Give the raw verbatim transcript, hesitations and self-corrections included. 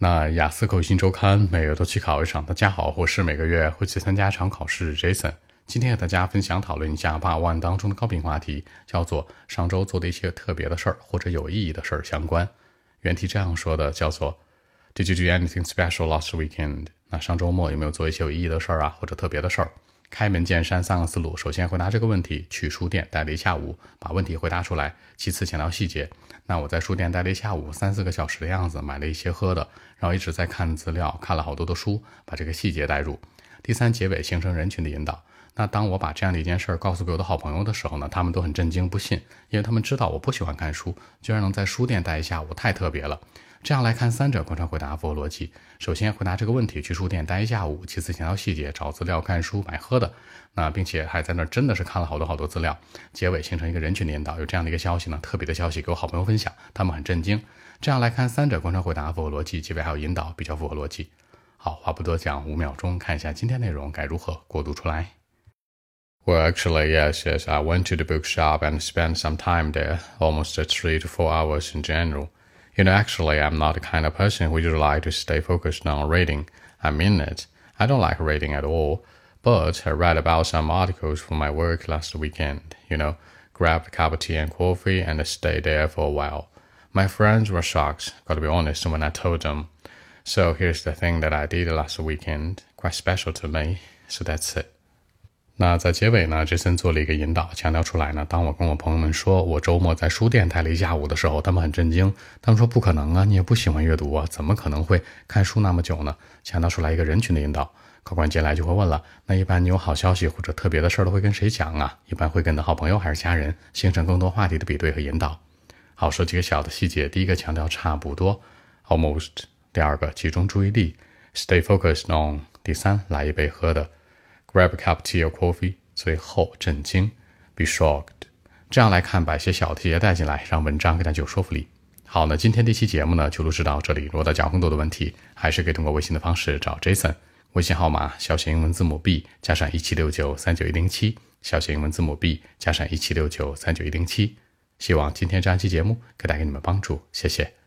那雅思口语新周刊每月都去考一场，大家好，我是每个月会去参加一场考试 Jason。今天和大家分享讨论一下八万当中的高频话题，叫做上周做的一些特别的事儿或者有意义的事儿相关。原题这样说的，叫做 Did you do anything special last weekend？ 那上周末有没有做一些有意义的事儿啊，或者特别的事儿？开门见山三个思路，首先回答这个问题，去书店待了一下午，把问题回答出来。其次强调细节，那我在书店待了一下午，三四个小时的样子，买了一些喝的，然后一直在看资料，看了好多的书，把这个细节带入。第三，结尾形成人群的引导。那当我把这样的一件事儿告诉给我的好朋友的时候呢，他们都很震惊不信，因为他们知道我不喜欢看书，居然能在书店待一下午，太特别了。这样来看，三者贯穿回答符合逻辑。首先回答这个问题，去书店待一下午，其次强调细节，找资料、看书、买喝的，那并且还在那儿真的是看了好多好多资料。结尾形成一个人群的引导，有这样的一个消息呢，特别的消息给我好朋友分享，他们很震惊。这样来看，三者贯穿回答符合逻辑，结尾还有引导，比较符合逻辑。好，话不多讲，五秒钟看一下今天内容该如何过渡出来。Well, actually, yes, yes, I went to the bookshop and spent some time there, almost three to four hours in general.You know, actually, I'm not the kind of person who would like to stay focused on reading. I mean it. I don't like reading at all. But I read about some articles for my work last weekend. You know, grabbed a cup of tea and coffee and stayed there for a while. My friends were shocked, gotta be honest, when I told them. So here's the thing that I did last weekend. Quite special to me. So that's it.那在结尾呢 Jason 做了一个引导，强调出来呢，当我跟我朋友们说我周末在书店待了一下午的时候，他们很震惊，他们说不可能啊，你也不喜欢阅读啊，怎么可能会看书那么久呢？强调出来一个人群的引导。考官接下来就会问了，那一般你有好消息或者特别的事儿都会跟谁讲啊？一般会跟你的好朋友还是家人，形成更多话题的比对和引导。好，说几个小的细节，第一个强调差不多 almost， 第二个集中注意力 stay focused on， 第三来一杯喝的Grab a cup of tea or coffee， 最后震惊 be shocked。 这样来看，把一些小的细节带进来，让文章更加具有说服力。好，那今天这期节目呢就录制到这里。如果大家有更多的问题，还是可以通过微信的方式找 Jason， 微信号码小写英文字母 B 加上一七六九三九一零七，小写英文字母 B 加上一七六九三九一零七。希望今天这样一期节目可以带给你们帮助，谢谢。